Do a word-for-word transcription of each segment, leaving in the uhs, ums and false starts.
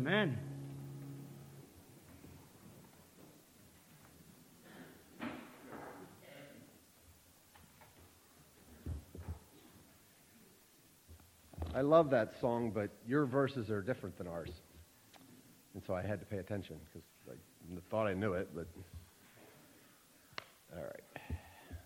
Amen. I love that song, but your verses are different than ours. And so I had to pay attention because I thought I knew it, but... All right.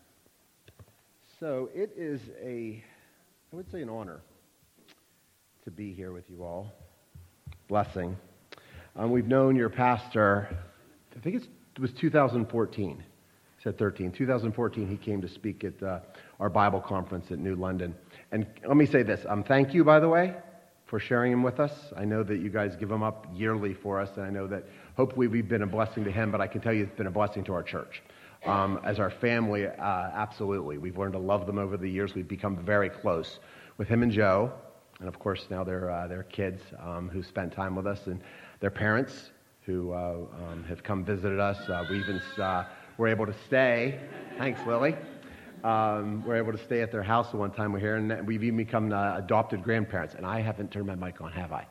So it is a, I would say an honor to be here with you all. Blessing. Um, we've known your pastor, I think it's, it was two thousand fourteen. He said thirteen. two thousand fourteen, he came to speak at uh, our Bible conference at New London. And let me say this. Um, thank you, by the way, for sharing him with us. I know that you guys give him up yearly for us, and I know that hopefully we've been a blessing to him, but I can tell you it's been a blessing to our church. Um, as our family, uh, absolutely. We've learned to love them over the years. We've become very close with him and Joe, and of course now their uh, their kids um, who spent time with us, and their parents who uh, um, have come visited us. Uh, we even uh, were able to stay. Thanks, Lily. Um, we're able to stay at their house one time we're here, and we've even become uh, adopted grandparents. And I haven't turned my mic on, have I?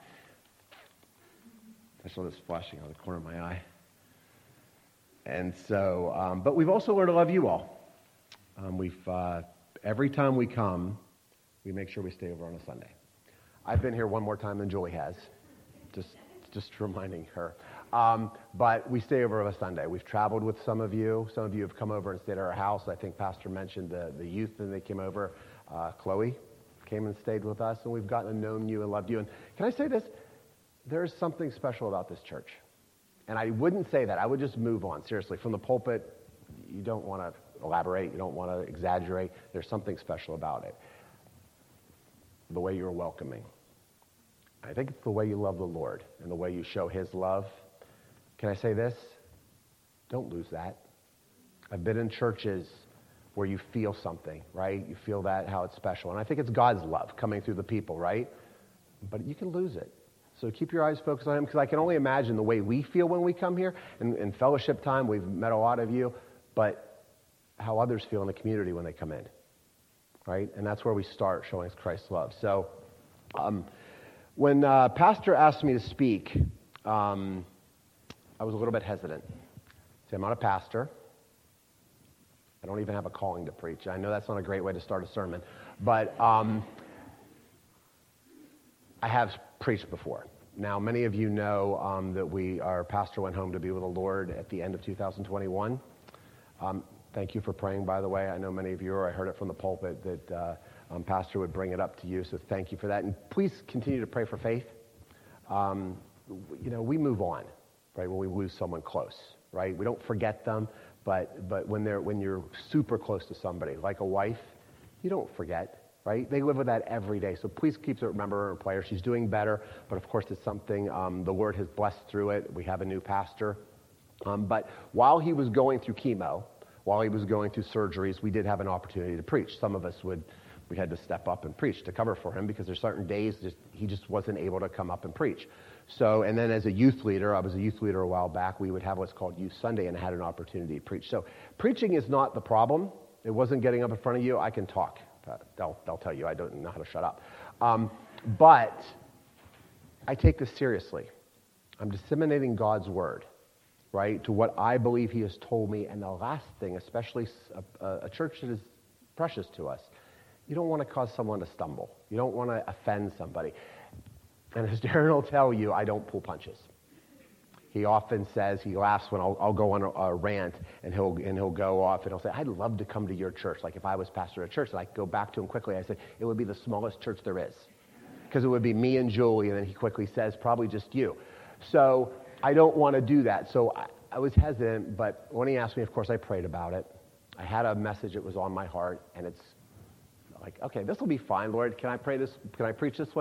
I saw this flashing out of the corner of my eye. And so, um, but we've also learned to love you all. Um, we've uh, every time we come, we make sure we stay over on a Sunday. I've been here one more time than Julie has, just just reminding her. Um, but we stay over on a Sunday. We've traveled with some of you. Some of you have come over and stayed at our house. I think Pastor mentioned the, the youth, and they came over. Uh, Chloe came and stayed with us, and we've gotten to know you and loved you. And can I say this? There's something special about this church. And I wouldn't say that. I would just move on. Seriously, from the pulpit, you don't want to elaborate. You don't want to exaggerate. There's something special about it. The way you're welcoming. I think it's the way you love the Lord and the way you show His love. Can I say this? Don't lose that. I've been in churches where you feel something, right? You feel that, how it's special. And I think it's God's love coming through the people, right? But you can lose it. So keep your eyes focused on Him, because I can only imagine the way we feel when we come here. In, in fellowship time, we've met a lot of you, but how others feel in the community when they come in, right? And that's where we start showing Christ's love. So um, when uh, Pastor asked me to speak, um, I was a little bit hesitant. See, I'm not a pastor. I don't even have a calling to preach. I know that's not a great way to start a sermon, but um, I have preached before. Now, many of you know um, that we, our pastor went home to be with the Lord at the end of two thousand twenty-one. Um, thank you for praying, by the way. I know many of you, or I heard it from the pulpit, that uh, um, pastor would bring it up to you, so thank you for that. And please continue to pray for faith. Um, you know, we move on, right, when we lose someone close, right? We don't forget them, but but when they're when you're super close to somebody, like a wife, you don't forget. Right? They live with that every day. So please keep to remember her in prayer. She's doing better, but of course it's something um, the Lord has blessed through it. We have a new pastor. Um, but while he was going through chemo, while he was going through surgeries, we did have an opportunity to preach. Some of us would, we had to step up and preach to cover for him, because there's certain days just, he just wasn't able to come up and preach. So, and then as a youth leader, I was a youth leader a while back, we would have what's called Youth Sunday, and I had an opportunity to preach. So preaching is not the problem. It wasn't getting up in front of you. I can talk. Uh, they'll, they'll tell you I don't know how to shut up. Um, but I take this seriously. I'm disseminating God's word, right, to what I believe He has told me. And the last thing, especially a, a church that is precious to us, you don't want to cause someone to stumble. You don't want to offend somebody. And as Darren will tell you, I don't pull punches. He often says, he laughs when I'll, I'll go on a, a rant, and he'll and he'll go off and he'll say, I'd love to come to your church. Like if I was pastor of a church, and I go back to him quickly, I said, it would be the smallest church there is. Because it would be me and Julie, and then he quickly says, probably just you. So I don't want to do that. So I, I was hesitant, but when he asked me, of course, I prayed about it. I had a message that was on my heart, and it's like, okay, this will be fine, Lord. Can I pray this? Can I preach this one?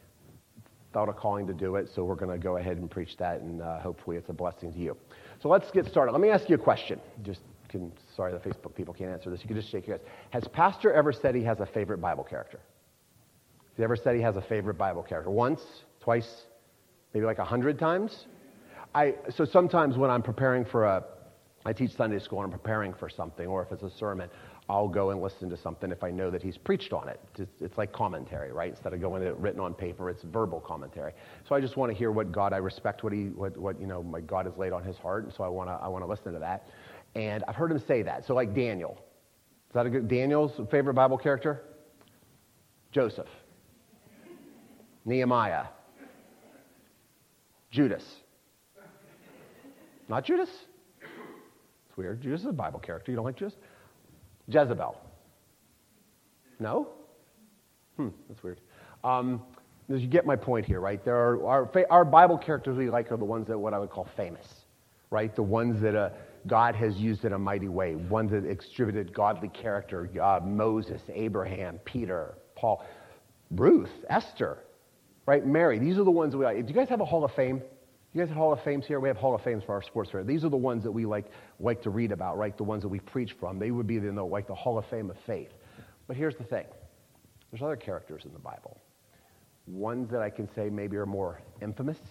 Felt a calling to do it, so we're going to go ahead and preach that, and uh, hopefully it's a blessing to you. So let's get started. Let me ask you a question. Just can, sorry, the Facebook people can't answer this. You can just shake your heads. Has Pastor ever said he has a favorite Bible character? Has he ever said he has a favorite Bible character? Once, twice, maybe like a hundred times? I so sometimes when I'm preparing for a, I teach Sunday school and I'm preparing for something, or if it's a sermon, I'll go and listen to something if I know that he's preached on it. It's, it's like commentary, right? Instead of going to it written on paper, it's verbal commentary. So I just want to hear what God, I respect what he, what, what you know, my God has laid on his heart, and so I want to, I want to listen to that. And I've heard him say that. So like Daniel, is that a good, Daniel's favorite Bible character? Joseph, Nehemiah, Judas. Not Judas? It's weird. Judas is a Bible character. You don't like Judas? Jezebel. No? Hmm, that's weird. Um, you get my point here, right? There are our, our Bible characters we like are the ones that what I would call famous, right? The ones that uh, God has used in a mighty way, ones that exhibited godly character. Uh, Moses, Abraham, Peter, Paul, Ruth, Esther, right? Mary. These are the ones that we like. Do you guys have a Hall of Fame? You guys have Hall of Fames here? We have Hall of Fames for our sports fair. These are the ones that we like like to read about, right? The ones that we preach from. They would be in the, like the Hall of Fame of faith. But here's the thing. There's other characters in the Bible. Ones that I can say maybe are more infamous.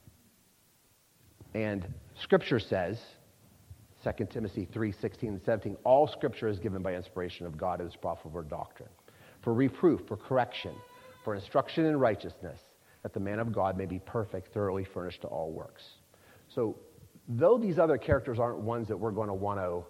And Scripture says, Second Timothy three, sixteen and seventeen, all Scripture is given by inspiration of God and is profitable for doctrine, for reproof, for correction, for instruction in righteousness, that the man of God may be perfect, thoroughly furnished to all works. So, though these other characters aren't ones that we're going to want to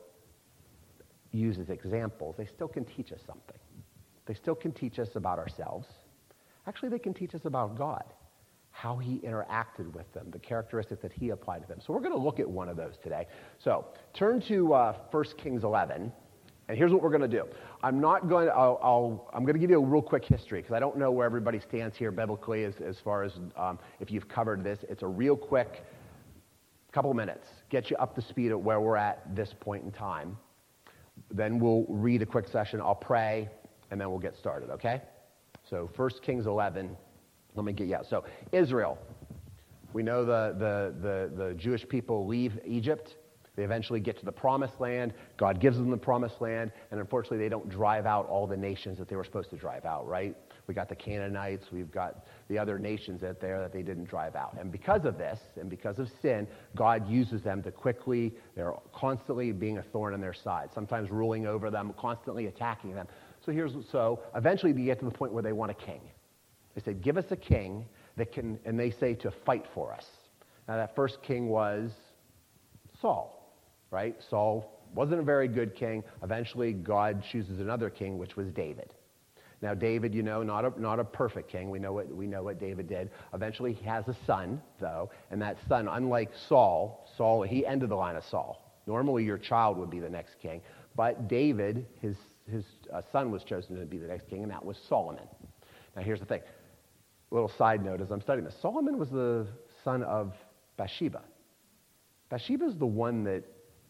use as examples, they still can teach us something. They still can teach us about ourselves. Actually, they can teach us about God, how he interacted with them, the characteristics that he applied to them. So we're going to look at one of those today. So, turn to uh, First Kings eleven. And here's what we're going to do. I'm not going to, I'll, I'll, I'm going to give you a real quick history because I don't know where everybody stands here biblically as, as far as um, if you've covered this. It's a real quick couple of minutes. Get you up to speed at where we're at this point in time. Then we'll read a quick session. I'll pray, and then we'll get started, okay? So First Kings eleven, let me get you out. So Israel, we know the, the, the, the Jewish people leave Egypt. They eventually get to the promised land. God gives them the promised land, and unfortunately they don't drive out all the nations that they were supposed to drive out, right? We got the Canaanites, we've got the other nations out there that they didn't drive out. And because of this, and because of sin, God uses them to quickly, they're constantly being a thorn in their side, sometimes ruling over them, constantly attacking them. So here's, so eventually they get to the point where they want a king. They say, give us a king that can, and they say to fight for us. Now that first king was Saul. Right? Saul wasn't a very good king. Eventually, God chooses another king, which was David. Now, David, you know, not a, not a perfect king. We know what we know what David did. Eventually, he has a son, though, and that son, unlike Saul, Saul he ended the line of Saul. Normally, your child would be the next king, but David, his his uh, son, was chosen to be the next king, and that was Solomon. Now, here's the thing. A little side note as I'm studying this: Solomon was the son of Bathsheba. Bathsheba is the one that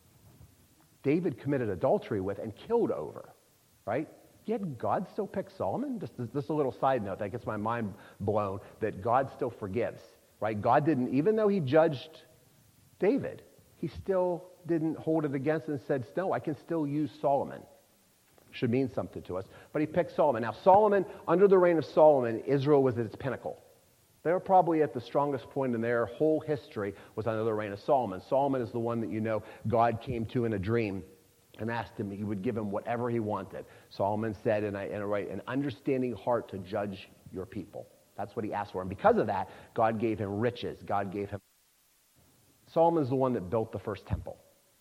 David committed adultery with and killed over, right? Yet God still picked Solomon? Just, just a little side note that gets my mind blown, that God still forgives, right? God didn't, even though he judged David, he still didn't hold it against him and said, no, I can still use Solomon. Should mean something to us. But he picked Solomon. Now, Solomon, under the reign of Solomon, Israel was at its pinnacle. They were probably at the strongest point in their whole history was under the reign of Solomon. Solomon is the one that, you know, God came to in a dream and asked him, he would give him whatever he wanted. Solomon said, and I, and I write, an understanding heart to judge your people. That's what he asked for. And because of that, God gave him riches. God gave him... Solomon's the one that built the first temple.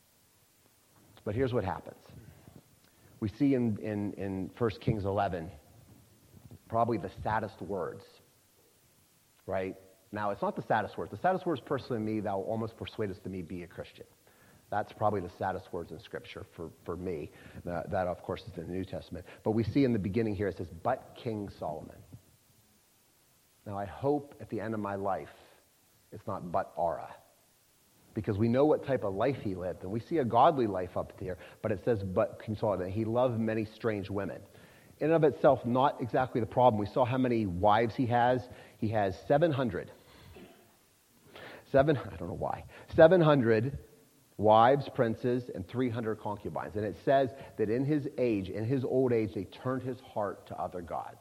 But here's what happens. We see in, in, in First Kings eleven, probably the saddest words. Right? Now, it's not the saddest words. The saddest words, personally, to me, thou almost persuadest to me be a Christian. That's probably the saddest words in Scripture for, for me. Uh, that, of course, is in the New Testament. But we see in the beginning here, it says, but King Solomon. Now, I hope at the end of my life, it's not but Ara. Because we know what type of life he lived. And we see a godly life up there. But it says, but King Solomon. He loved many strange women. In and of itself, not exactly the problem. We saw how many wives he has. He has seven hundred. Seven, I don't know why. seven hundred wives, princes, and three hundred concubines. And it says that in his age, in his old age, they turned his heart to other gods.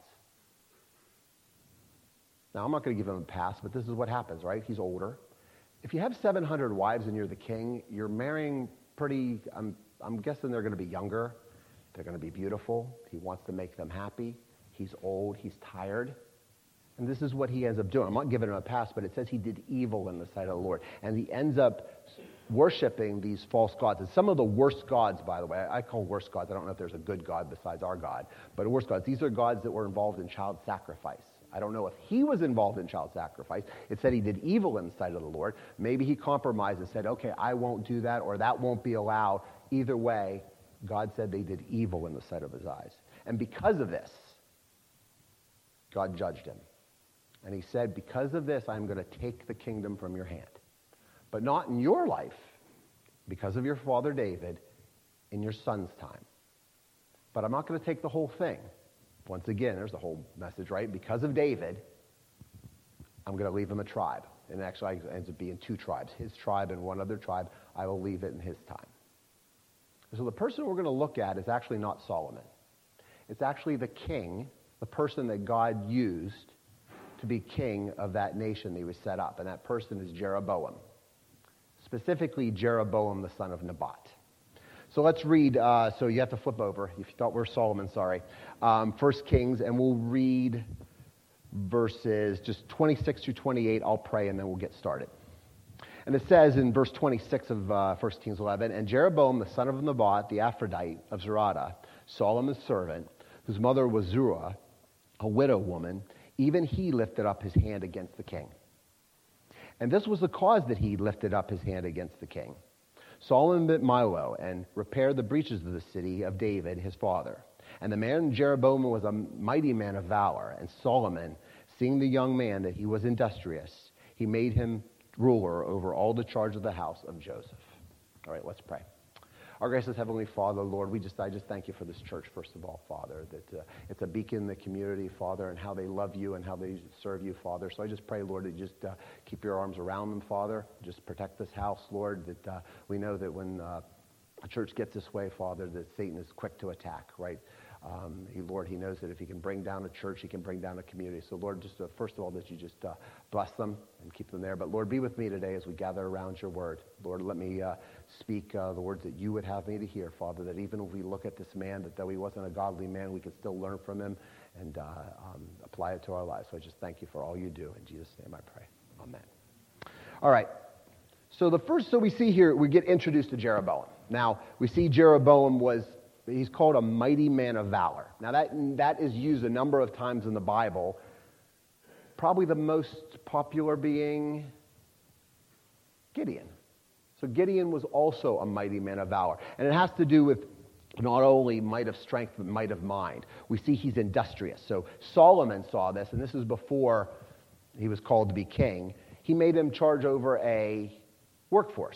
Now, I'm not going to give him a pass, but this is what happens, right? He's older. If you have seven hundred wives and you're the king, you're marrying pretty, I'm, I'm guessing they're going to be younger. They're going to be beautiful. He wants to make them happy. He's old. He's tired. And this is what he ends up doing. I'm not giving him a pass, but it says he did evil in the sight of the Lord. And he ends up worshiping these false gods. And some of the worst gods, by the way, I call worst gods. I don't know if there's a good God besides our God, but worst gods. These are gods that were involved in child sacrifice. I don't know if he was involved in child sacrifice. It said he did evil in the sight of the Lord. Maybe he compromised and said, okay, I won't do that, or that won't be allowed. Either way, God said they did evil in the sight of his eyes. And because of this, God judged him. And he said, because of this, I'm going to take the kingdom from your hand. But not in your life, because of your father David, in your son's time. But I'm not going to take the whole thing. Once again, there's the whole message, right? Because of David, I'm going to leave him a tribe. And actually, it ends up being two tribes. His tribe and one other tribe, I will leave it in his time. So the person we're going to look at is actually not Solomon. It's actually the king, the person that God used to be king of that nation that he was set up. And that person is Jeroboam. Specifically, Jeroboam, the son of Nebat. So let's read, uh, so you have to flip over, if you thought we were Solomon, sorry. Um, First Kings, and we'll read verses just twenty-six through twenty-eight. I'll pray, and then we'll get started. And it says in verse twenty-six of uh, First Kings eleven, and Jeroboam, the son of Nebat, the Ephrathite of Zerada, Solomon's servant, whose mother was Zerah, a widow woman, even he lifted up his hand against the king. And this was the cause that he lifted up his hand against the king. Solomon built Milo and repaired the breaches of the city of David, his father. And the man Jeroboam was a mighty man of valor. And Solomon, seeing the young man that he was industrious, he made him ruler over all the charge of the house of Joseph. All right, let's pray. Our gracious Heavenly Father, Lord, we just I just thank you for this church, first of all, Father, that uh, it's a beacon in the community, Father, and how they love you and how they serve you, Father. So I just pray, Lord, that you just uh, keep your arms around them, Father. Just protect this house, Lord, that uh, we know that when uh, a church gets this way, Father, that Satan is quick to attack, right? Um, he, Lord, he knows that if he can bring down a church, he can bring down a community. So, Lord, just uh, first of all, that you just uh, bless them and keep them there. But, Lord, be with me today as we gather around your word. Lord, let me uh, speak uh, the words that you would have me to hear, Father, that even if we look at this man, that though he wasn't a godly man, we can still learn from him and uh, um, apply it to our lives. So I just thank you for all you do. In Jesus' name I pray. Amen. All right. So the first, so we see here, we get introduced to Jeroboam. Now, we see Jeroboam was... He's called a mighty man of valor. Now, that that is used a number of times in the Bible, probably the most popular being Gideon. So Gideon was also a mighty man of valor. And it has to do with not only might of strength, but might of mind. We see he's industrious. So Solomon saw this, and this is before he was called to be king. He made him charge over a workforce,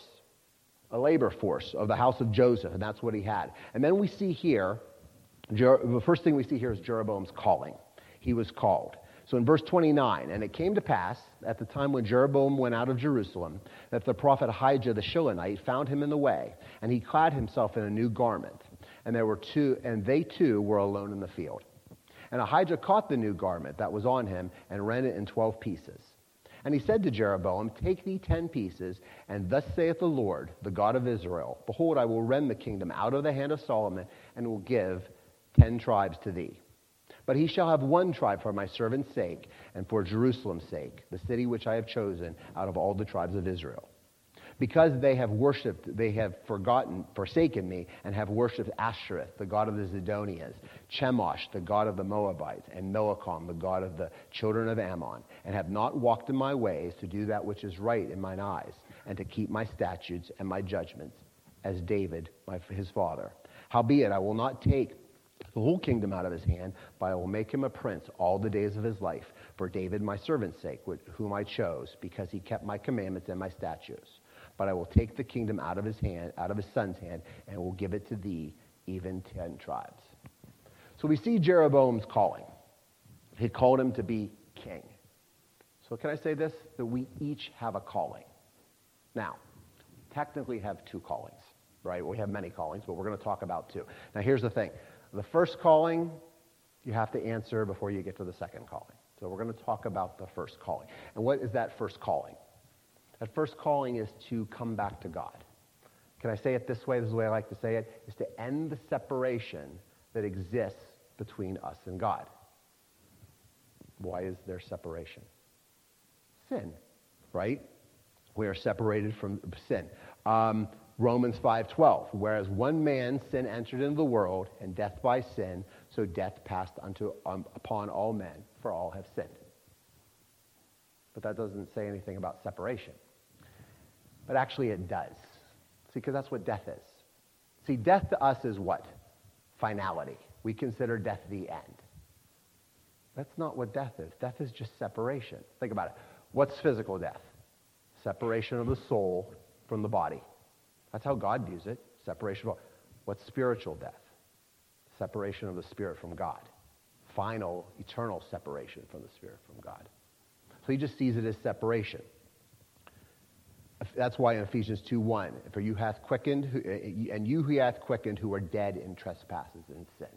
a labor force of the house of Joseph, and that's what he had. And then we see here, Jer- the first thing we see here is Jeroboam's calling. He was called. So in verse twenty-nine, and it came to pass at the time when Jeroboam went out of Jerusalem that the prophet Ahijah the Shilonite found him in the way, and he clad himself in a new garment. And there were two, and they two were alone in the field. And Ahijah caught the new garment that was on him and rent it in twelve pieces. And he said to Jeroboam, take thee ten pieces, and thus saith the Lord, the God of Israel, behold, I will rend the kingdom out of the hand of Solomon, and will give ten tribes to thee. But he shall have one tribe for my servant's sake, and for Jerusalem's sake, the city which I have chosen out of all the tribes of Israel. Because they have worshipped, they have forgotten, forsaken me, and have worshipped Ashtoreth, the god of the Zidonians, Chemosh, the god of the Moabites, and Milcom, the god of the children of Ammon, and have not walked in my ways to do that which is right in mine eyes, and to keep my statutes and my judgments, as David, my, his father. Howbeit, I will not take the whole kingdom out of his hand, but I will make him a prince all the days of his life, for David my servant's sake, whom I chose, because he kept my commandments and my statutes. But I will take the kingdom out of his hand, out of his son's hand, and will give it to thee, even ten tribes. So we see Jeroboam's calling. He called him to be king. So can I say this? That we each have a calling. Now, technically have two callings, right? We have many callings, but we're going to talk about two. Now here's the thing. The first calling, you have to answer before you get to the second calling. So we're going to talk about the first calling. And what is that first calling? That first calling is to come back to God. Can I say it this way? This is the way I like to say it, is to end the separation that exists between us and God. Why is there separation? Sin, right? We are separated from sin. Um, Romans five twelve, whereas one man's sin entered into the world, and death by sin, so death passed unto um, upon all men, for all have sinned. But that doesn't say anything about separation. But actually it does. See, because that's what death is. See, death to us is what? Finality. We consider death the end. That's not what death is. Death is just separation. Think about it. What's physical death? Separation of the soul from the body. That's how God views it. Separation of. What's spiritual death? Separation of the spirit from God. Final, eternal separation from the spirit from God. So he just sees it as separation. That's why in Ephesians two one, for you hath quickened, and you who hath quickened who are dead in trespasses and sin.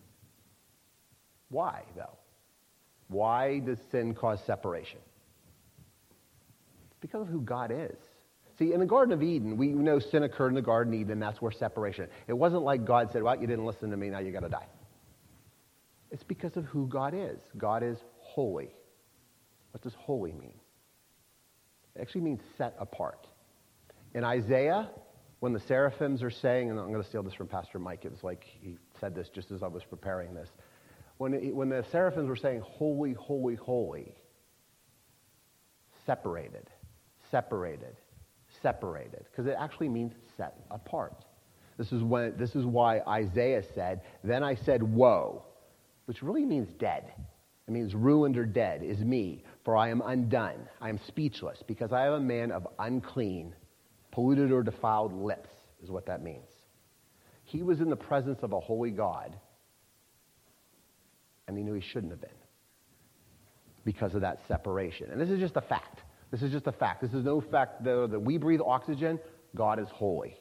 Why, though? Why does sin cause separation? It's because of who God is. See, in the Garden of Eden, we know sin occurred in the Garden of Eden, and that's where separation. It wasn't like God said, well, you didn't listen to me, now you got to die. It's because of who God is. God is holy. What does holy mean? It actually means set apart. In Isaiah, when the seraphims are saying, and I'm going to steal this from Pastor Mike, it was like he said this just as I was preparing this. When, it, when the seraphims were saying, holy, holy, holy, separated, separated, separated, because it actually means set apart. This is when this is why Isaiah said, then I said, woe, which really means dead. It means ruined or dead is me, for I am undone. I am speechless, because I am a man of unclean, polluted or defiled lips, is what that means. He was in the presence of a holy God, and he knew he shouldn't have been because of that separation. And this is just a fact. This is just a fact. This is no fact that, that we breathe oxygen. God is holy.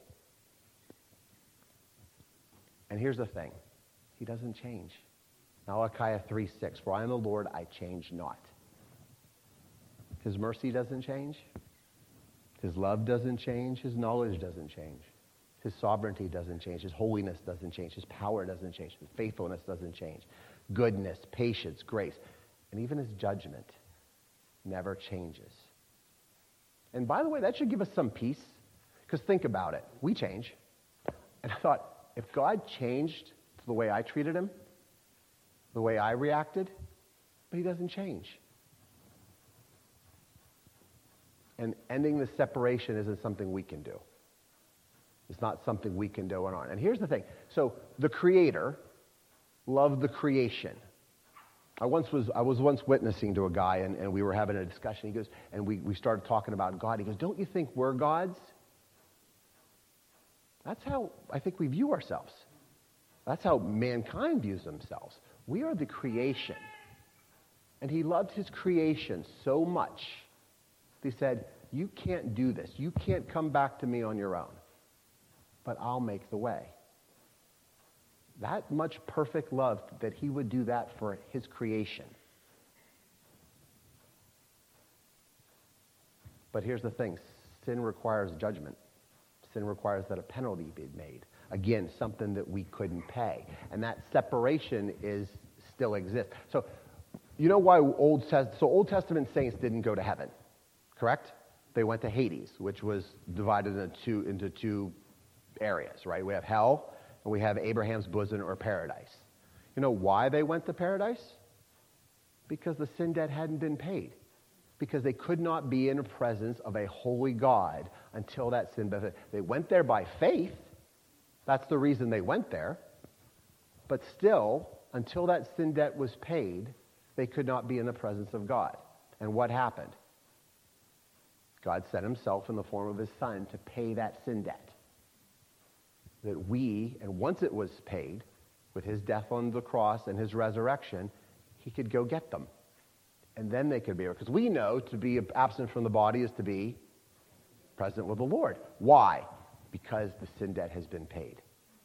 And here's the thing. He doesn't change. Malachi three six, for I am the Lord, I change not. His mercy doesn't change. His love doesn't change. His knowledge doesn't change. His sovereignty doesn't change. His holiness doesn't change. His power doesn't change. His faithfulness doesn't change. Goodness, patience, grace, and even his judgment never changes. And by the way, that should give us some peace, because think about it. We change. And I thought, if God changed to the way I treated him, the way I reacted, but he doesn't change. And ending the separation isn't something we can do. It's not something we can do on. And here's the thing. So the Creator loved the creation. I once was I was once witnessing to a guy, and, and we were having a discussion. He goes, and we, we started talking about God. He goes, don't you think we're gods? That's how I think we view ourselves. That's how mankind views themselves. We are the creation. And he loved his creation so much, he said, you can't do this. You can't come back to me on your own. But I'll make the way. That much perfect love that he would do that for his creation. But here's the thing. Sin requires judgment. Sin requires that a penalty be made. Again, something that we couldn't pay. And that separation is still exists. So, you know why Old Testament, so Old Testament saints didn't go to heaven, correct? They went to Hades, which was divided into two, into two areas, right? We have hell, and we have Abraham's bosom or paradise. You know why they went to paradise? Because the sin debt hadn't been paid. Because they could not be in the presence of a holy God until that sin debt. They went there by faith. That's the reason they went there. But still, until that sin debt was paid, they could not be in the presence of God. And what happened? God sent himself in the form of his Son to pay that sin debt. That we, and once it was paid, with his death on the cross and his resurrection, he could go get them. And then they could be, because we know to be absent from the body is to be present with the Lord. Why? Because the sin debt has been paid.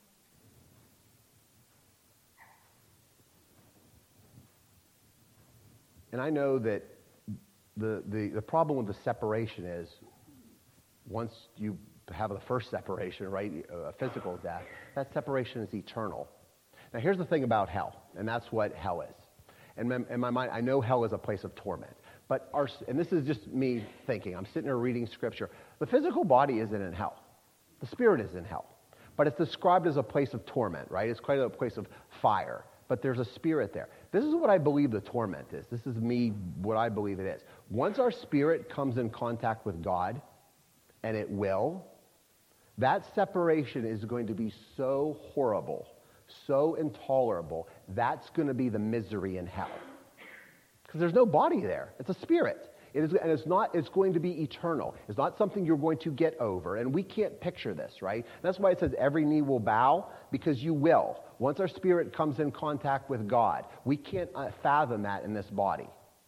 And I know that the, the, the problem with the separation is once you have the first separation, right, a physical death, that separation is eternal. Now, here's the thing about hell, and that's what hell is. And in, in my mind, I know hell is a place of torment. But our, and this is just me thinking. I'm sitting there reading Scripture. The physical body isn't in hell. The spirit is in hell. But it's described as a place of torment, right? It's quite a place of fire. But there's a spirit there. This is what I believe the torment is. This is me, what I believe it is. Once our spirit comes in contact with God, and it will, that separation is going to be so horrible, so intolerable, that's going to be the misery in hell. Because there's no body there. It's a spirit. It is, and it's not, it's going to be eternal. It's not something you're going to get over. And we can't picture this, right? That's why it says every knee will bow, because you will. Once our spirit comes in contact with God, we can't uh, fathom that in this body.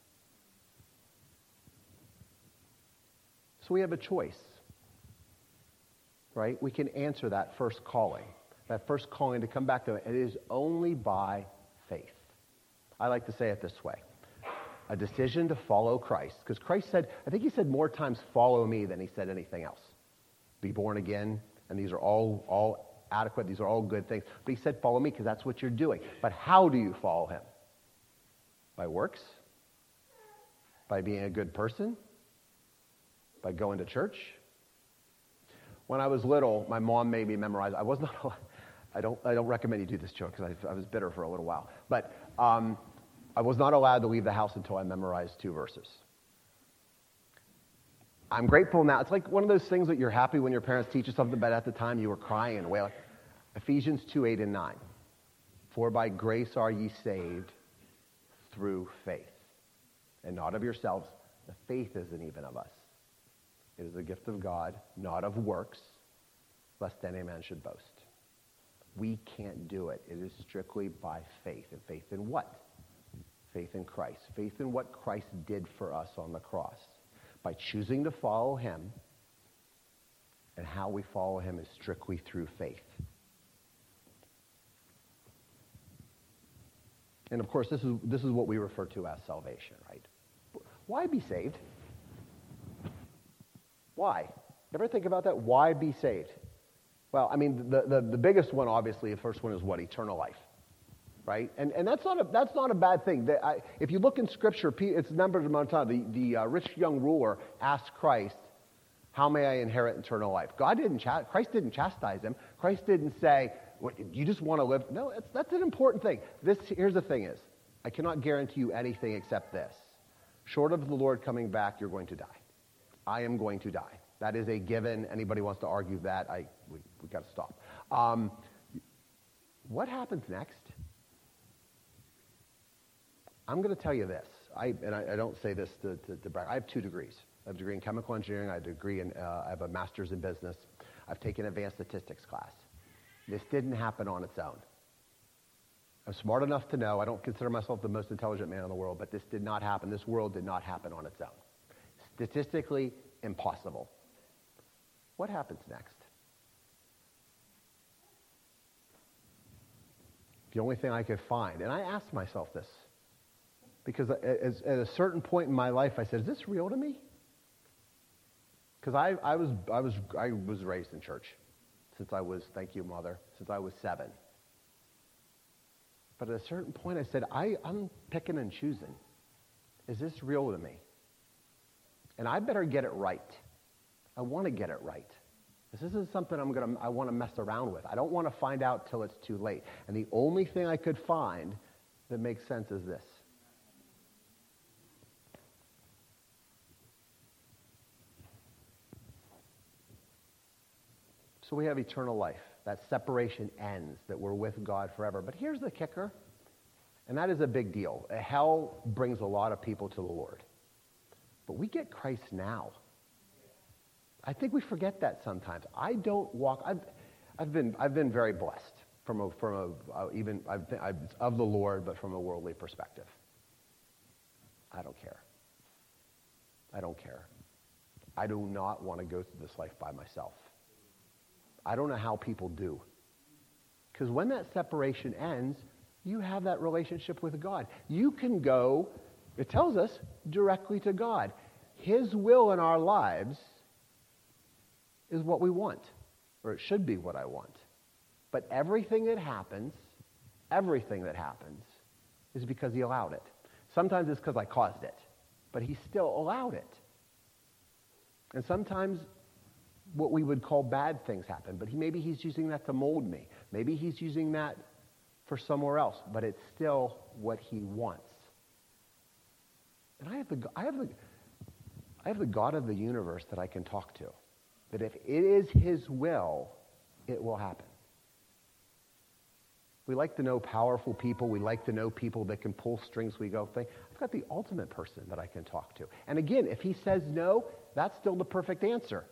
So we have a choice, right? We can answer that first calling, that first calling to come back to it. It is only by faith. I like to say it this way. A decision to follow Christ. Because Christ said, I think he said more times, follow me, than he said anything else. Be born again, and these are all, all adequate, these are all good things. But he said, follow me, because that's what you're doing. But how do you follow him? By works? By being a good person? By going to church? When I was little, my mom made me memorize. I was not, I don't, I don't recommend you do this, Joe, because I, I was bitter for a little while. But, um, I was not allowed to leave the house until I memorized two verses. I'm grateful now. It's like one of those things that you're happy when your parents teach you something, but at the time you were crying and wailing. Ephesians two, eight, and nine. For by grace are ye saved through faith, and not of yourselves. The faith isn't even of us. It is a gift of God, not of works, lest any man should boast. We can't do it. It is strictly by faith. And faith in what? Faith in Christ. Faith in what Christ did for us on the cross. By choosing to follow him, and how we follow him is strictly through faith. And of course, this is, this is what we refer to as salvation, right? Why be saved? Why? Ever think about that? Why be saved? Well, I mean, the, the, the biggest one, obviously, the first one is what? Eternal life. Right? And and that's not a that's not a bad thing. That I, if you look in Scripture, it's numbered amount of time. The, the uh, rich young ruler asked Christ, how may I inherit eternal life? God didn't, ch- Christ didn't chastise him. Christ didn't say, well, you just want to live. No, it's, that's an important thing. This, here's the thing is, I cannot guarantee you anything except this. Short of the Lord coming back, you're going to die. I am going to die. That is a given. Anybody wants to argue that, I we, we got to stop. Um, what happens next? I'm going to tell you this, I, and I, I don't say this to, to, to brag. I have two degrees. I have a degree in chemical engineering. I have a degree in, uh, I have a master's in business. I've taken advanced statistics class. This didn't happen on its own. I'm smart enough to know, I don't consider myself the most intelligent man in the world, but this did not happen. This world did not happen on its own. Statistically impossible. What happens next? The only thing I could find, and I asked myself this, because at a certain point in my life, I said, is this real to me? Because I, I, was, I, was, I was raised in church since I was, thank you, Mother, since I was seven. But at a certain point, I said, I, I'm picking and choosing. Is this real to me? And I better get it right. I want to get it right. This isn't something I'm gonna, I want to mess around with. I don't want to find out till it's too late. And the only thing I could find that makes sense is this. So we have eternal life. That separation ends, that we're with God forever. But here's the kicker, and that is a big deal. Hell brings a lot of people to the Lord. But we get Christ now. I think we forget that sometimes. I don't walk, I've, I've been I've been very blessed from a, from a, uh, even, I've been, I've, of the Lord, but from a worldly perspective. I don't care. I don't care. I do not want to go through this life by myself. I don't know how people do. Because when that separation ends, you have that relationship with God. You can go, it tells us, directly to God. His will in our lives is what we want, or it should be what I want. But everything that happens everything that happens is because he allowed it. Sometimes it's because I caused it, but he still allowed it. And sometimes what we would call bad things happen, but he, maybe he's using that to mold me. Maybe he's using that for somewhere else, but it's still what he wants. And I have the, I have the, I have the God of the universe that I can talk to, that if it is his will, it will happen. We like to know powerful people. We like to know people that can pull strings. We go, think, I've got the ultimate person that I can talk to. And again, if he says no, that's still the perfect answer.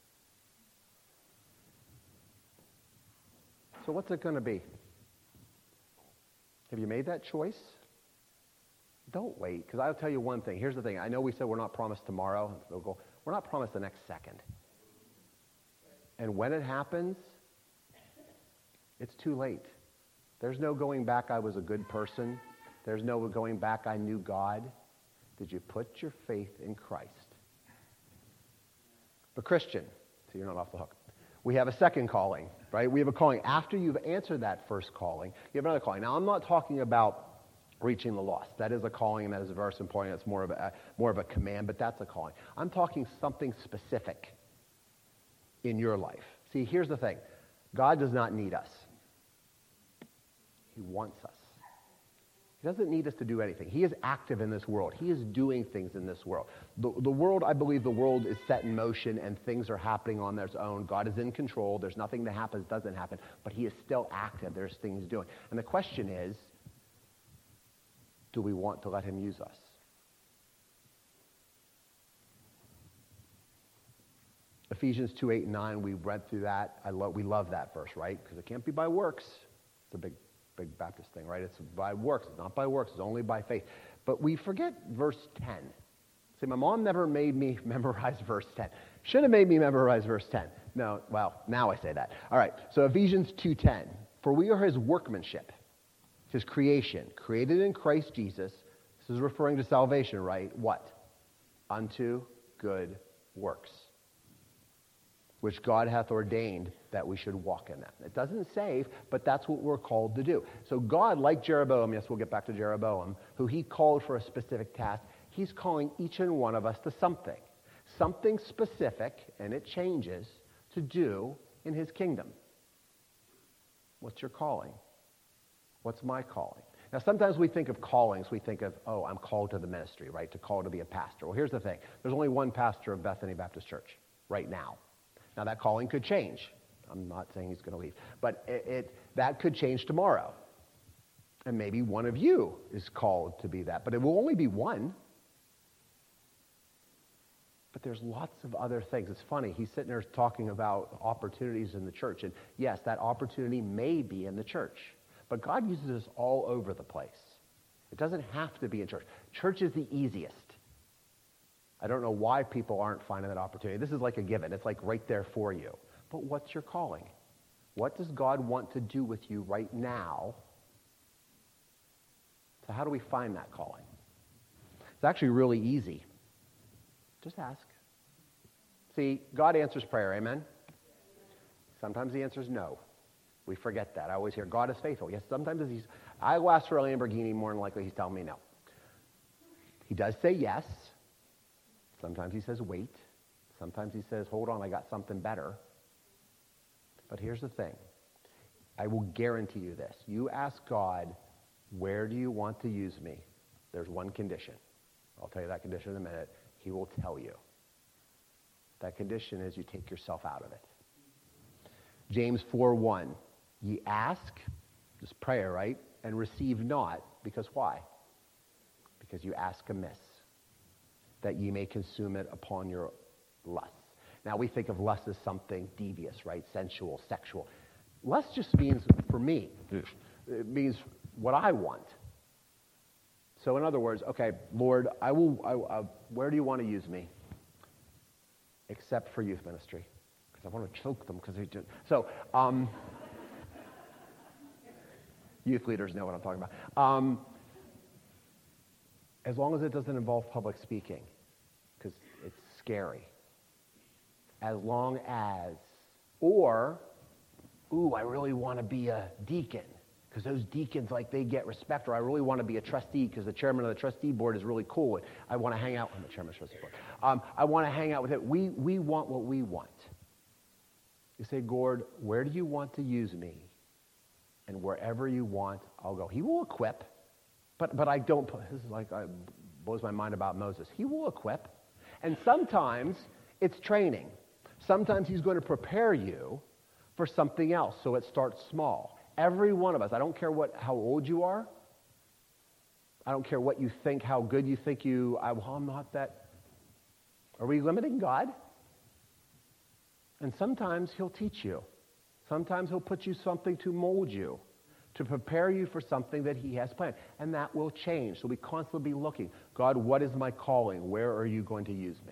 So what's it going to be? Have you made that choice? Don't wait, because I'll tell you one thing. Here's the thing. I know we said we're not promised tomorrow. We're not promised the next second. And when it happens, it's too late. There's no going back, I was a good person. There's no going back, I knew God. Did you put your faith in Christ? But Christian, so you're not off the hook. We have a second calling, right? We have a calling. After you've answered that first calling, you have another calling. Now, I'm not talking about reaching the lost. That is a calling, and that is a verse important. It's more of a, more of a command, but that's a calling. I'm talking something specific in your life. See, here's the thing. God does not need us. He wants us. He doesn't need us to do anything. He is active in this world. He is doing things in this world. The, the world, I believe the world is set in motion and things are happening on their own. God is in control. There's nothing that happens, doesn't happen, but he is still active. There's things doing. And the question is, do we want to let him use us? Ephesians two, eight, and nine, we read through that. I love, we love that verse, right? Because it can't be by works. It's a big Big Baptist thing, right? It's by works. It's not by works. It's only by faith. But we forget verse ten. See, my mom never made me memorize verse ten. Should have made me memorize verse ten. No, well, now I say that. All right, so Ephesians two ten. For we are his workmanship, his creation, created in Christ Jesus. This is referring to salvation, right? What? Unto good works, which God hath ordained that we should walk in them. It doesn't save, but that's what we're called to do. So God, like Jeroboam, yes, we'll get back to Jeroboam, who he called for a specific task, he's calling each and one of us to something. Something specific, and it changes, to do in his kingdom. What's your calling? What's my calling? Now, sometimes we think of callings. We think of, oh, I'm called to the ministry, right, to call to be a pastor. Well, here's the thing. There's only one pastor of Bethany Baptist Church right now. Now, that calling could change. I'm not saying he's going to leave. But it, it that could change tomorrow. And maybe one of you is called to be that. But it will only be one. But there's lots of other things. It's funny. He's sitting there talking about opportunities in the church. And yes, that opportunity may be in the church. But God uses us all over the place. It doesn't have to be in church. Church is the easiest. I don't know why people aren't finding that opportunity. This is like a given. It's like right there for you. But what's your calling? What does God want to do with you right now? So how do we find that calling? It's actually really easy. Just ask. See, God answers prayer, amen? Sometimes he answers no. We forget that. I always hear, God is faithful. Yes, sometimes he's, I will ask for a Lamborghini, more than likely he's telling me no. He does say yes. Sometimes he says wait. Sometimes he says, hold on, I got something better. But here's the thing. I will guarantee you this. You ask God, where do you want to use me? There's one condition. I'll tell you that condition in a minute. He will tell you. That condition is you take yourself out of it. James four one. Ye ask, just prayer, right? And receive not, because why? Because you ask amiss, that ye may consume it upon your lusts. Now, we think of lust as something devious, right? Sensual, sexual. Lust just means, for me, it means what I want. So in other words, okay, Lord, I will. I, I, where do you want to use me? Except for youth ministry, because I want to choke them. Because they just, so um, youth leaders know what I'm talking about. Um, as long as it doesn't involve public speaking, because it's scary. As long as, or, ooh, I really want to be a deacon, because because those deacons, like, they get respect, or I really want to be a trustee because the chairman of the trustee board is really cool, and I want to hang out with the chairman of the trustee board. Um, I want to hang out with it. We, we want what we want. You say, Gord, where do you want to use me? And wherever you want, I'll go. He will equip, but, but I don't, this is like, it blows my mind about Moses. He will equip, and sometimes it's training. Sometimes he's going to prepare you for something else, so it starts small. Every one of us, I don't care what how old you are. I don't care what you think, how good you think you, I, well, I'm not that. Are we limiting God? And sometimes he'll teach you. Sometimes he'll put you something to mold you, to prepare you for something that he has planned. And that will change. So we constantly be looking, God, what is my calling? Where are you going to use me?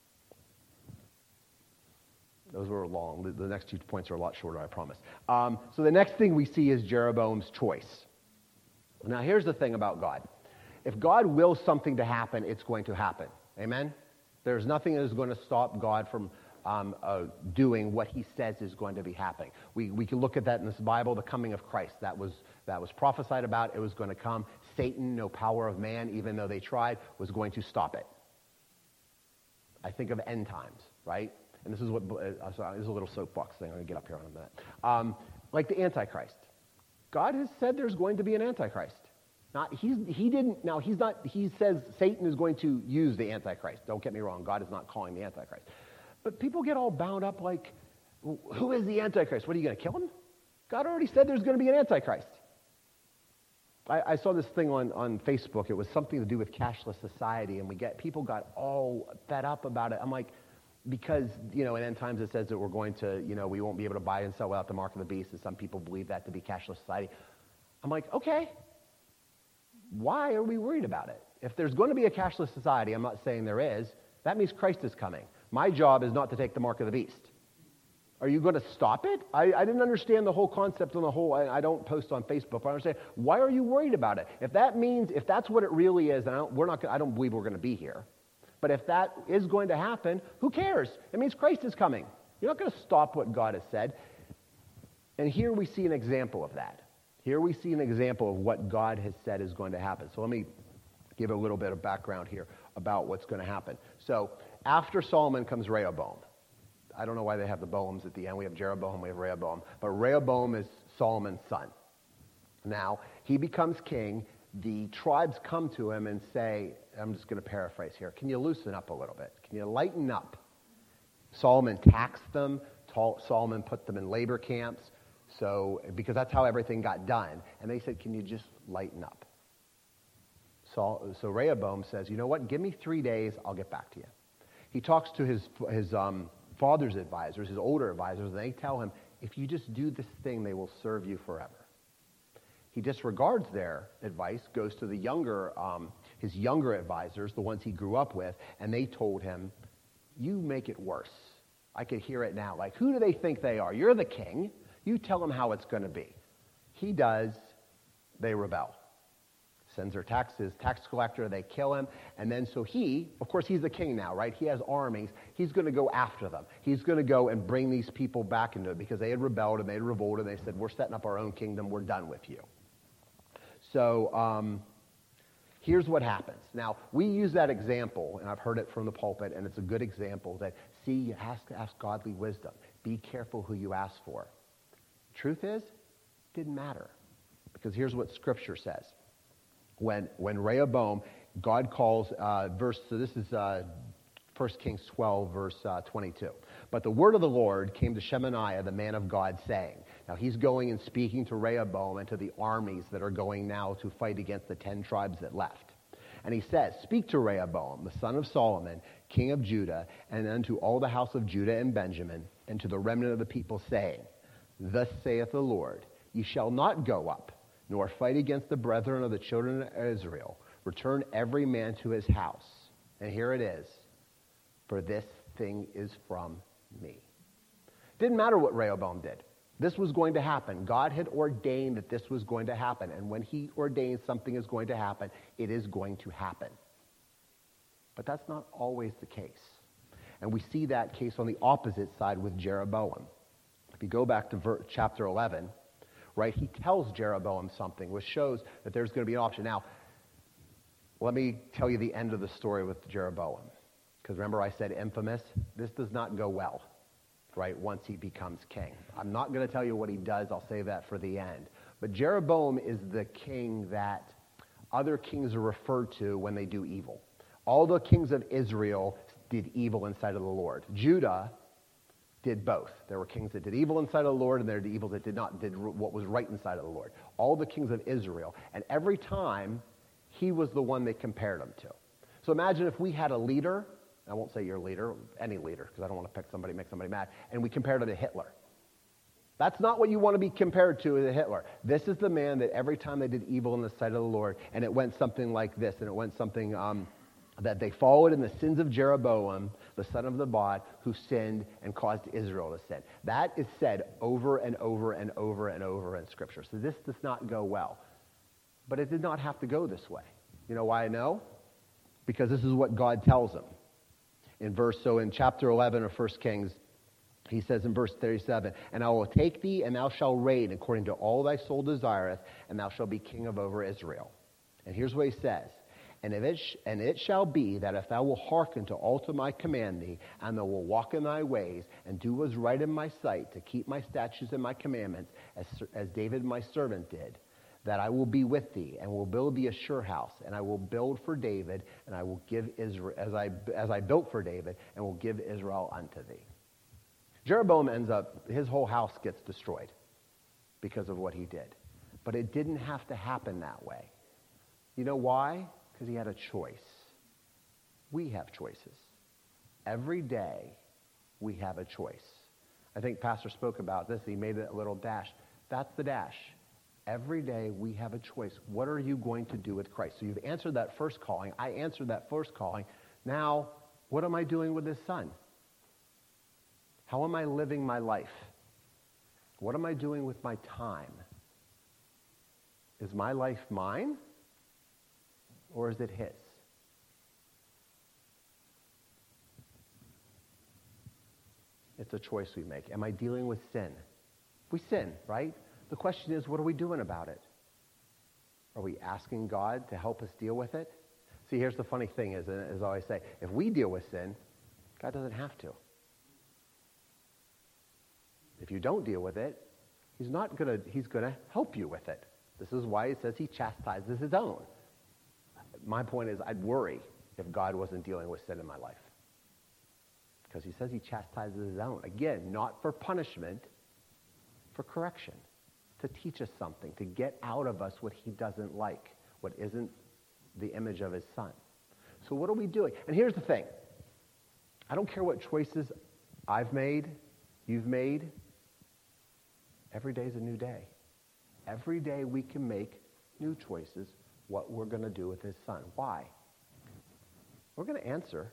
Those were long. The, the next two points are a lot shorter, I promise. Um, so the next thing we see is Jeroboam's choice. Now here's the thing about God. If God wills something to happen, it's going to happen. Amen? There's nothing that is going to stop God from um, uh, doing what he says is going to be happening. We, we can look at that in this Bible, the coming of Christ. That was, that was prophesied about. It was going to come. Satan, no power of man, even though they tried, was going to stop it. I think of end times, right? And this is what, uh, sorry, this is a little soapbox thing. I'm going to get up here in a minute. Um, like the Antichrist. God has said there's going to be an Antichrist. Not, he's, he didn't, now he's not, he says Satan is going to use the Antichrist. Don't get me wrong, God is not calling the Antichrist. But people get all bound up like, who is the Antichrist? What, are you going to kill him? God already said there's going to be an Antichrist. I, I saw this thing on, on Facebook. It was something to do with cashless society, and we get, people got all fed up about it. I'm like, because, you know, in end times it says that we're going to, you know, we won't be able to buy and sell without the mark of the beast, and some people believe that to be cashless society. I'm like, okay. Why are we worried about it? If there's going to be a cashless society, I'm not saying there is, that means Christ is coming. My job is not to take the mark of the beast. Are you going to stop it? I, I didn't understand the whole concept on the whole. I, I don't post on Facebook, but I understand. Why are you worried about it? If that means, if that's what it really is, and I don't, we're not, I don't believe we're going to be here, but if that is going to happen, who cares? It means Christ is coming. You're not going to stop what God has said. And here we see an example of that. Here we see an example of what God has said is going to happen. So let me give a little bit of background here about what's going to happen. So after Solomon comes Rehoboam. I don't know why they have the Boams at the end. We have Jeroboam, we have Rehoboam. But Rehoboam is Solomon's son. Now, he becomes king. The tribes come to him and say, I'm just going to paraphrase here, can you loosen up a little bit? Can you lighten up? Solomon taxed them. Solomon put them in labor camps. So, because that's how everything got done. And they said, can you just lighten up? So, so Rehoboam says, you know what, give me three days, I'll get back to you. He talks to his, his um, father's advisors, his older advisors, and they tell him, if you just do this thing, they will serve you forever. He disregards their advice, goes to the younger, um, his younger advisors, the ones he grew up with, and they told him, you make it worse. I could hear it now. Like, who do they think they are? You're the king. You tell them how it's going to be. He does. They rebel. Sends their taxes, tax collector, they kill him. And then so he, of course, he's the king now, right? He has armies. He's going to go after them. He's going to go and bring these people back into it because they had rebelled and they had revolted. And they said, we're setting up our own kingdom. We're done with you. So um, here's what happens. Now, we use that example, and I've heard it from the pulpit, and it's a good example that, see, you have to ask godly wisdom. Be careful who you ask for. Truth is, it didn't matter. Because here's what Scripture says. When when Rehoboam, God calls, uh, verse, so this is uh, First Kings twelve, verse uh, twenty-two. But the word of the Lord came to Shemaiah, the man of God, saying, now he's going and speaking to Rehoboam and to the armies that are going now to fight against the ten tribes that left. And he says, speak to Rehoboam, the son of Solomon, king of Judah, and unto all the house of Judah and Benjamin, and to the remnant of the people, saying, thus saith the Lord, ye shall not go up, nor fight against the brethren of the children of Israel. Return every man to his house. And here it is. For this thing is from me. Didn't matter what Rehoboam did. This was going to happen. God had ordained that this was going to happen. And when he ordains something is going to happen, it is going to happen. But that's not always the case. And we see that case on the opposite side with Jeroboam. If you go back to ver- chapter eleven, right? He tells Jeroboam something, which shows that there's going to be an option. Now, let me tell you the end of the story with Jeroboam. Because remember I said infamous? This does not go well, right, once he becomes king. I'm not going to tell you what he does. I'll save that for the end. But Jeroboam is the king that other kings are referred to when they do evil. All the kings of Israel did evil inside of the Lord. Judah did both. There were kings that did evil inside of the Lord, and there were evil that did not, did what was right inside of the Lord. All the kings of Israel. And every time, he was the one they compared him to. So imagine if we had a leader, I won't say your leader, any leader, because I don't want to pick somebody, make somebody mad, and we compared him to Hitler. That's not what you want to be compared to as a Hitler. This is the man that every time they did evil in the sight of the Lord, and it went something like this, and it went something um, that they followed in the sins of Jeroboam, the son of Nebat, who sinned and caused Israel to sin. That is said over and over and over and over in Scripture. So this does not go well. But it did not have to go this way. You know why I know? Because this is what God tells him. In verse, so in chapter eleven of First Kings, he says in verse thirty-seven, and I will take thee, and thou shalt reign according to all thy soul desireth, and thou shalt be king of over Israel. And here's what he says. And, if it sh- and it shall be that if thou wilt hearken to all to my command thee, and thou wilt walk in thy ways, and do what is right in my sight, to keep my statutes and my commandments, as, as David my servant did, that I will be with thee, and will build thee a sure house, and I will build for David, and I will give Israel, as I, as I built for David, and will give Israel unto thee. Jeroboam ends up, his whole house gets destroyed because of what he did. But it didn't have to happen that way. You know why? Because he had a choice. We have choices. Every day, we have a choice. I think Pastor spoke about this. He made a little dash. That's the dash. Every day, we have a choice. What are you going to do with Christ? So you've answered that first calling. I answered that first calling. Now, what am I doing with his son? How am I living my life? What am I doing with my time? Is my life mine? Or is it his? It's a choice we make. Am I dealing with sin? We sin, right? The question is, what are we doing about it? Are we asking God to help us deal with it? See, here's the funny thing is, as I always say, if we deal with sin, God doesn't have to. If you don't deal with it, he's not gonna, he's gonna help you with it. This is why it says he chastises his own. My point is, I'd worry if God wasn't dealing with sin in my life. Because he says he chastises his own. Again, not for punishment, for correction. To teach us something, to get out of us what he doesn't like, what isn't the image of his son. So what are we doing? And here's the thing. I don't care what choices I've made, you've made. Every day is a new day. Every day we can make new choices what we're going to do with his son. Why? We're going to answer.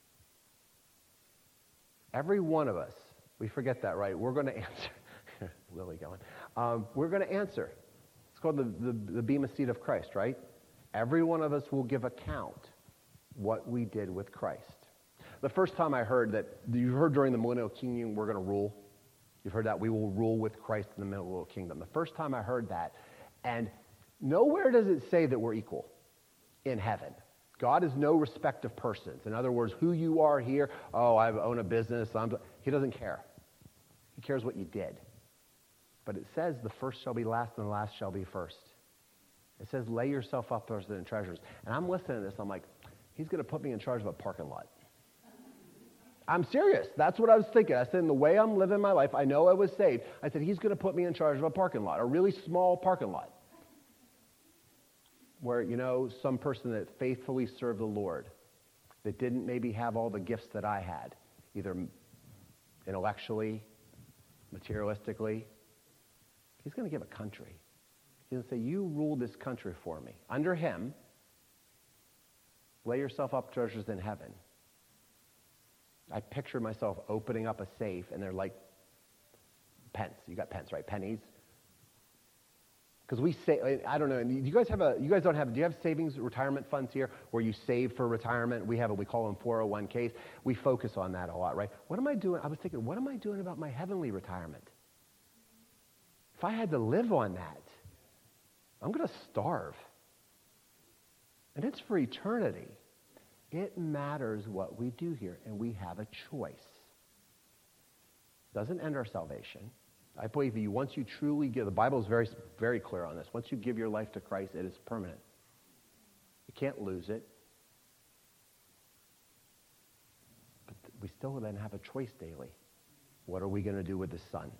Every one of us, we forget that, right? We're going to answer. Lily going. Um, we're going to answer. It's called the, the, the Bema Seat of Christ, right? Every one of us will give account what we did with Christ. The first time I heard that, you heard during the millennial kingdom, we're going to rule. You've heard that we will rule with Christ in the millennial kingdom. The first time I heard that, and nowhere does it say that we're equal in heaven. God is no respect of persons. In other words, who you are here, oh, I own a business. I'm, he doesn't care. He cares what you did. But it says the first shall be last and the last shall be first. It says lay yourself up in treasures. And I'm listening to this. I'm like, he's going to put me in charge of a parking lot. I'm serious. That's what I was thinking. I said, in the way I'm living my life, I know I was saved. I said, he's going to put me in charge of a parking lot, a really small parking lot. Where, you know, some person that faithfully served the Lord, that didn't maybe have all the gifts that I had, either intellectually, materialistically, he's going to give a country. He's going to say, you rule this country for me. Under him, lay yourself up treasures in heaven. I picture myself opening up a safe, and they're like pence. You got pence, right? Pennies. Because we say, I don't know. Do you guys have a? You guys don't have? Do you have savings, retirement funds here where you save for retirement? We have a. We call them four oh one k's. We focus on that a lot, right? What am I doing? I was thinking, what am I doing about my heavenly retirement? if I had to live on that, I'm going to starve. And it's for eternity. It matters what we do here, and we have a choice. Doesn't end our salvation. I believe you, once you truly give, the Bible is very, very clear on this. Once you give your life to Christ, it is permanent. You can't lose it. But we still then have a choice daily. What are we going to do with the Son?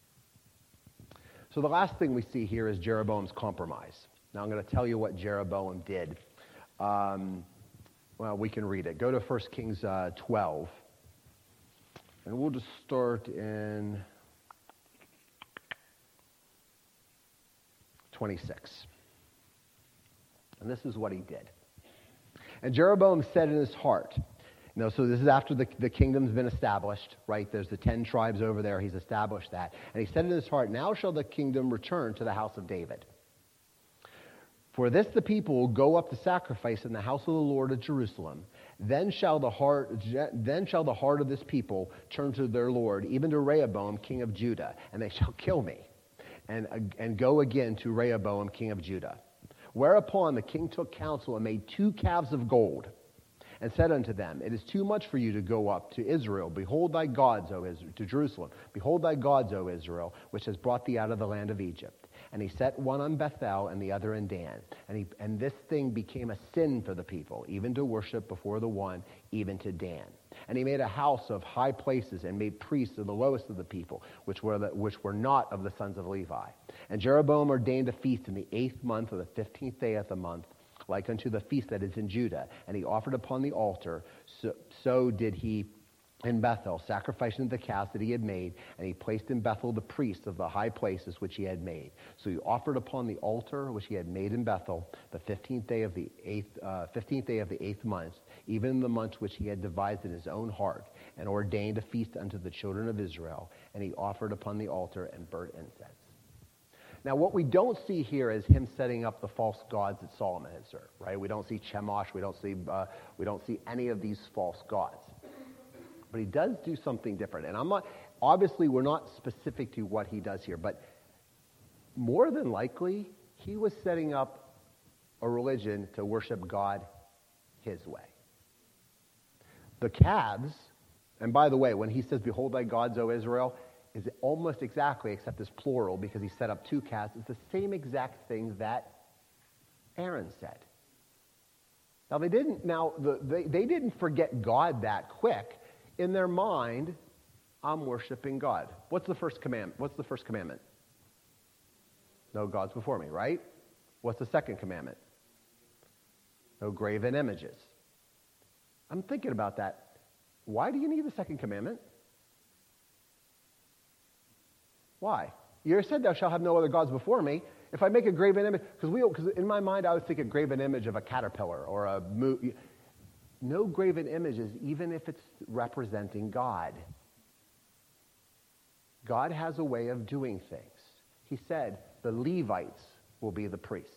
So the last thing we see here is Jeroboam's compromise. Now I'm going to tell you what Jeroboam did. Um, well, we can read it. Go to First Kings uh, twelve. And we'll just start in twenty-six. And this is what he did. And Jeroboam said in his heart, you know, so this is after the, the kingdom's been established, right? There's the ten tribes over there. He's established that. And he said in his heart, now shall the kingdom return to the house of David. For this the people will go up to sacrifice in the house of the Lord at Jerusalem. Then shall the heart, then shall the heart of this people turn to their Lord, even to Rehoboam, king of Judah, and they shall kill me, and, and go again to Rehoboam, king of Judah. Whereupon the king took counsel and made two calves of gold, and said unto them, it is too much for you to go up to Israel. Behold thy gods, O Israel, to Jerusalem. Behold thy gods, O Israel, which has brought thee out of the land of Egypt. And he set one on Bethel and the other in Dan. And, he, and this thing became a sin for the people, even to worship before the one, even to Dan. And he made a house of high places and made priests of the lowest of the people, which were, the, which were not of the sons of Levi. And Jeroboam ordained a feast in the eighth month of the fifteenth day of the month, like unto the feast that is in Judah. And he offered upon the altar, so, so did he in Bethel, sacrificing the calves that he had made, and he placed in Bethel the priests of the high places which he had made. So he offered upon the altar which he had made in Bethel the fifteenth day of the eighth, uh, fifteenth day of the eighth month, even the month which he had devised in his own heart, and ordained a feast unto the children of Israel. And he offered upon the altar and burnt incense. Now, what we don't see here is him setting up the false gods that Solomon had served, right? We don't see Chemosh, we don't see uh, we don't see any of these false gods. But he does do something different. And I'm not, obviously we're not specific to what he does here, but more than likely, he was setting up a religion to worship God his way. The calves, and by the way, when he says, behold thy gods, O Israel, is almost exactly, except it's plural because he set up two calves, it's the same exact thing that Aaron said. Now they didn't, now the, they, they didn't forget God that quick. In their mind, I'm worshiping God. What's the first commandment? What's the first commandment? No gods before me, right? What's the second commandment? No graven images. I'm thinking about that. Why do you need the second commandment? Why? You said, thou shalt have no other gods before me. If I make a graven image, because we, because in my mind I would think a graven image of a caterpillar or a moo. No graven images, even if it's representing God. God has a way of doing things. He said the Levites will be the priests.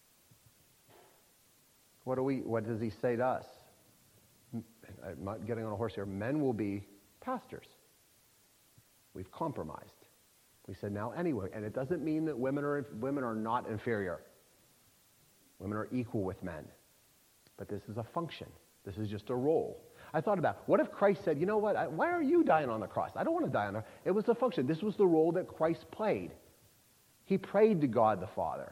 What do we? What does he say to us? I'm not getting on a horse here. Men will be pastors. We've compromised. We said now anyway, and it doesn't mean that women are women are not inferior. Women are equal with men. But this is a function. This is just a role. I thought about, what if Christ said, you know what, I, why are you dying on the cross? I don't want to die on the cross. It was a function. This was the role that Christ played. He prayed to God the Father.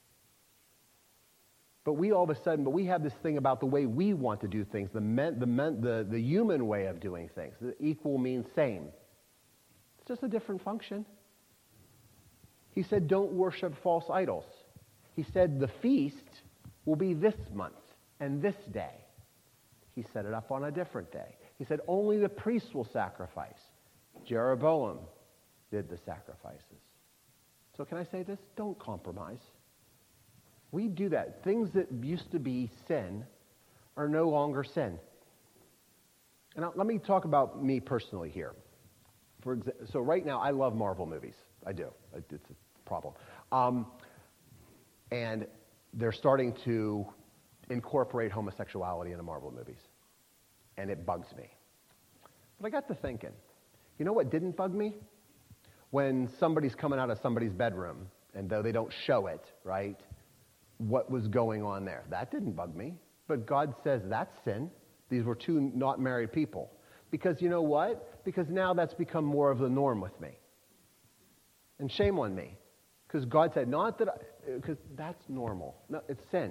But we all of a sudden, but we have this thing about the way we want to do things, the men, the, men, the, the human way of doing things. The equal means same. It's just a different function. He said, don't worship false idols. He said, the feast will be this month and this day. He set it up on a different day. He said, only the priests will sacrifice. Jeroboam did the sacrifices. So can I say this? Don't compromise. We do that. Things that used to be sin are no longer sin. And let me talk about me personally here. For exa- so right now, I love Marvel movies. I do. It's a problem. Um, and they're starting to incorporate homosexuality into Marvel movies. And it bugs me. But I got to thinking, you know what didn't bug me? when somebody's coming out of somebody's bedroom, and though they don't show it, right, what was going on there? That didn't bug me. But God says that's sin. These were two not married people. Because you know what? Because now that's become more of the norm with me. And shame on me. Because God said, not that, because that's normal. No, it's sin.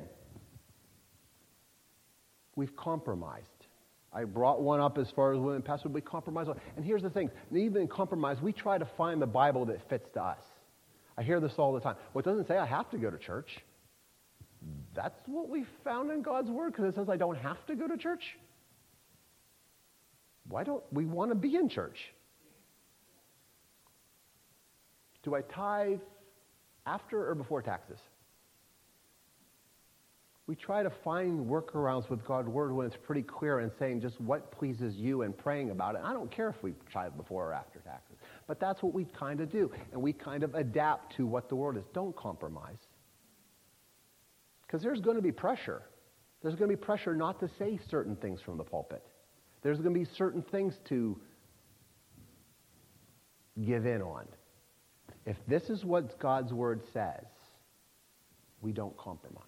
We've compromised. I brought one up as far as women, Pastor, we compromise. And here's the thing. Even in compromise, we try to find the Bible that fits to us. I hear this all the time. Well, it doesn't say I have to go to church. That's what we found in God's Word, because it says I don't have to go to church. Why don't we want to be in church? Do I tithe after or before taxes? We try to find workarounds with God's Word when it's pretty clear and saying just what pleases you and praying about it. I don't care if we tithe before or after taxes. But that's what we kind of do. And we kind of adapt to what the Word is. Don't compromise. Because there's going to be pressure. There's going to be pressure not to say certain things from the pulpit. There's going to be certain things to give in on. If this is what God's Word says, we don't compromise.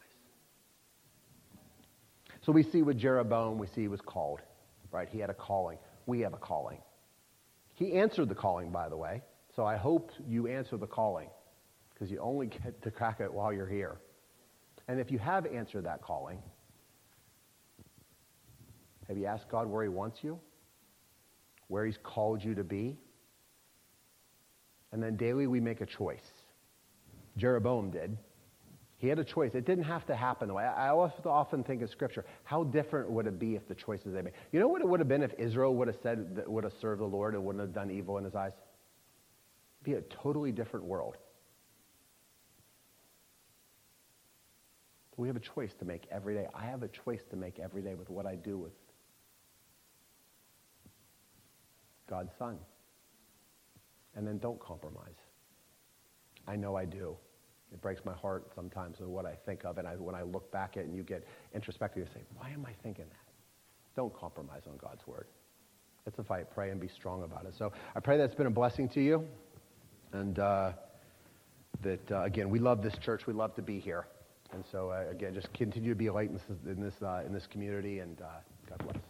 So we see with Jeroboam, we see he was called, right? He had a calling. We have a calling. He answered the calling, by the way. So I hope you answer the calling, because you only get to crack it while you're here. And if you have answered that calling, have you asked God where he wants you? Where he's called you to be? And then daily we make a choice. Jeroboam did. He had a choice. It didn't have to happen the way. I often think of Scripture, how different would it be if the choices they made? You know what it would have been if Israel would have said, that would have served the Lord and wouldn't have done evil in his eyes? It'd be a totally different world. We have a choice to make every day. I have a choice to make every day with what I do with God's Son. And then don't compromise. I know I do. It breaks my heart sometimes with what I think of, and I, when I look back at it and you get introspective, you say, why am I thinking that? Don't compromise on God's Word. It's a fight. Pray and be strong about it. So I pray that's been a blessing to you, and uh, that, uh, again, we love this church. We love to be here. And so, uh, again, just continue to be a light in this, in this, uh, in this community, and uh, God bless.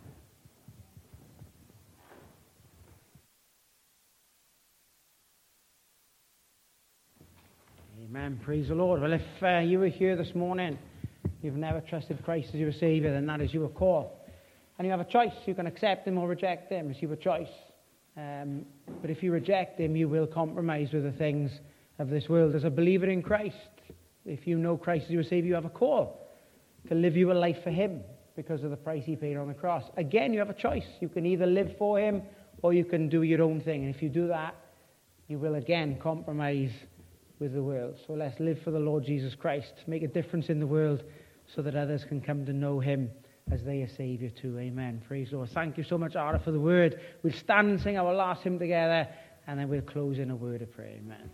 Amen. Praise the Lord. Well, if uh, you were here this morning, you've never trusted Christ as your Savior, then that is your call. And you have a choice. You can accept him or reject him. It's your choice. Um, but if you reject him, you will compromise with the things of this world. As a believer in Christ, if you know Christ as your Savior, you have a call to live your life for him because of the price he paid on the cross. Again, you have a choice. You can either live for him or you can do your own thing. And if you do that, you will again compromise with the world. So let's live for the Lord Jesus Christ, make a difference in the world so that others can come to know him as their Savior too. Amen. Praise the Lord. Thank you so much, Ara, for the word. We'll stand and sing our last hymn together, and then we'll close in a word of prayer. Amen.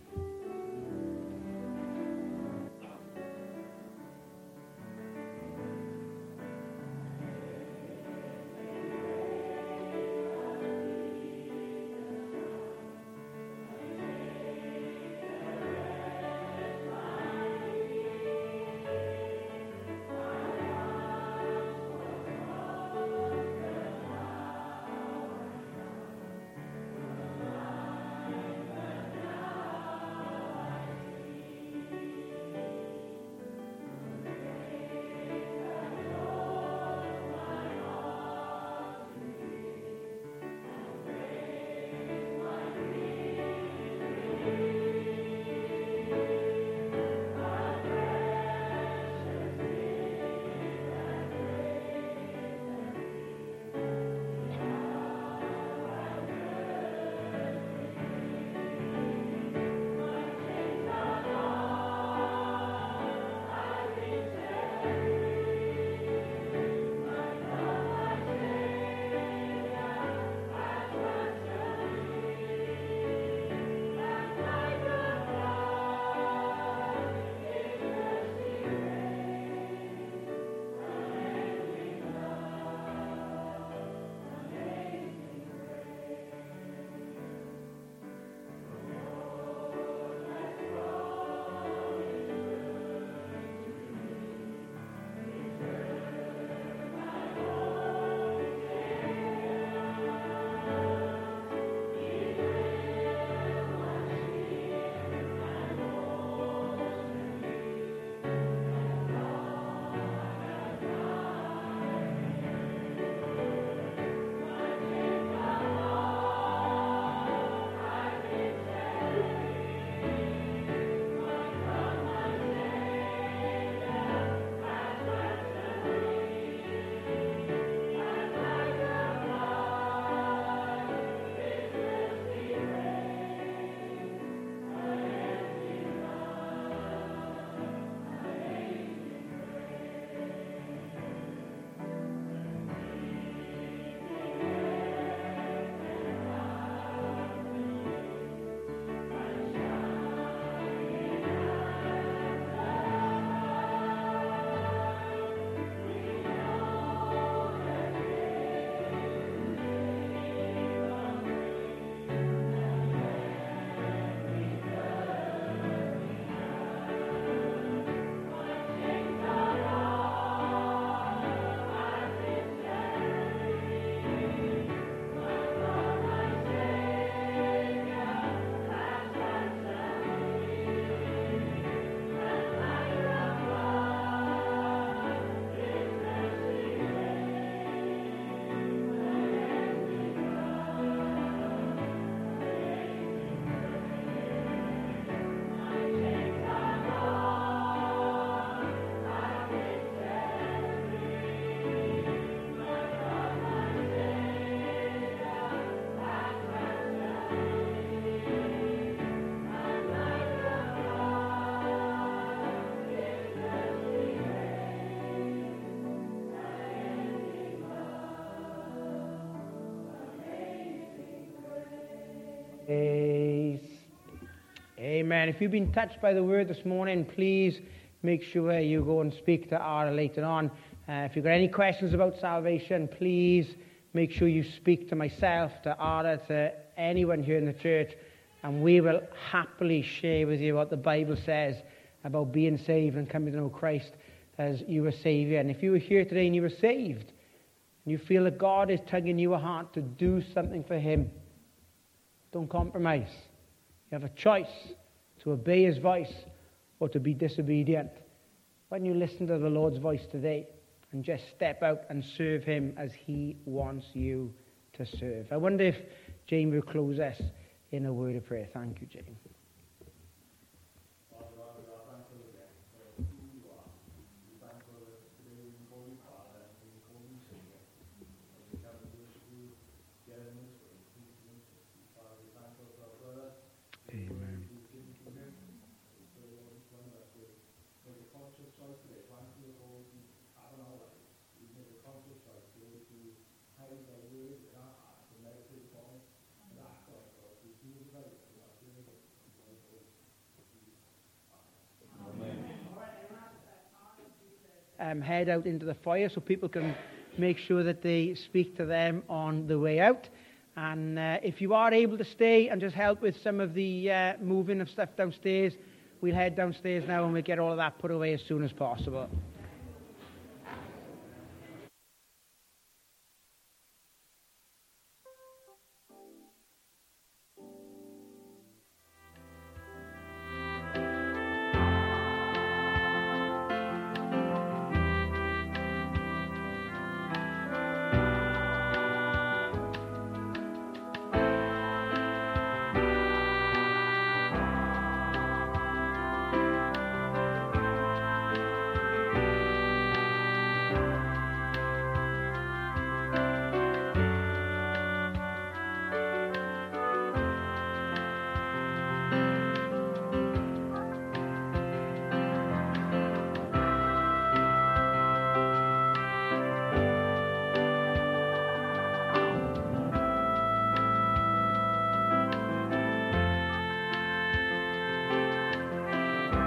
Praise. Amen. If you've been touched by the word this morning, please make sure you go and speak to Ara later on. Uh, if you've got any questions about salvation, please make sure you speak to myself, to Ara, to anyone here in the church, and we will happily share with you what the Bible says about being saved and coming to know Christ as your Savior. And if you were here today and you were saved, and you feel that God is tugging your heart to do something for him, don't compromise. You have a choice to obey his voice or to be disobedient. Why don't you listen to the Lord's voice today and just step out and serve him as he wants you to serve? I wonder if Jane will close us in a word of prayer. Thank you, Jane. Um, head out into the foyer so people can make sure that they speak to them on the way out. And uh, if you are able to stay and just help with some of the uh, moving of stuff downstairs, we'll head downstairs now and we'll get all of that put away as soon as possible.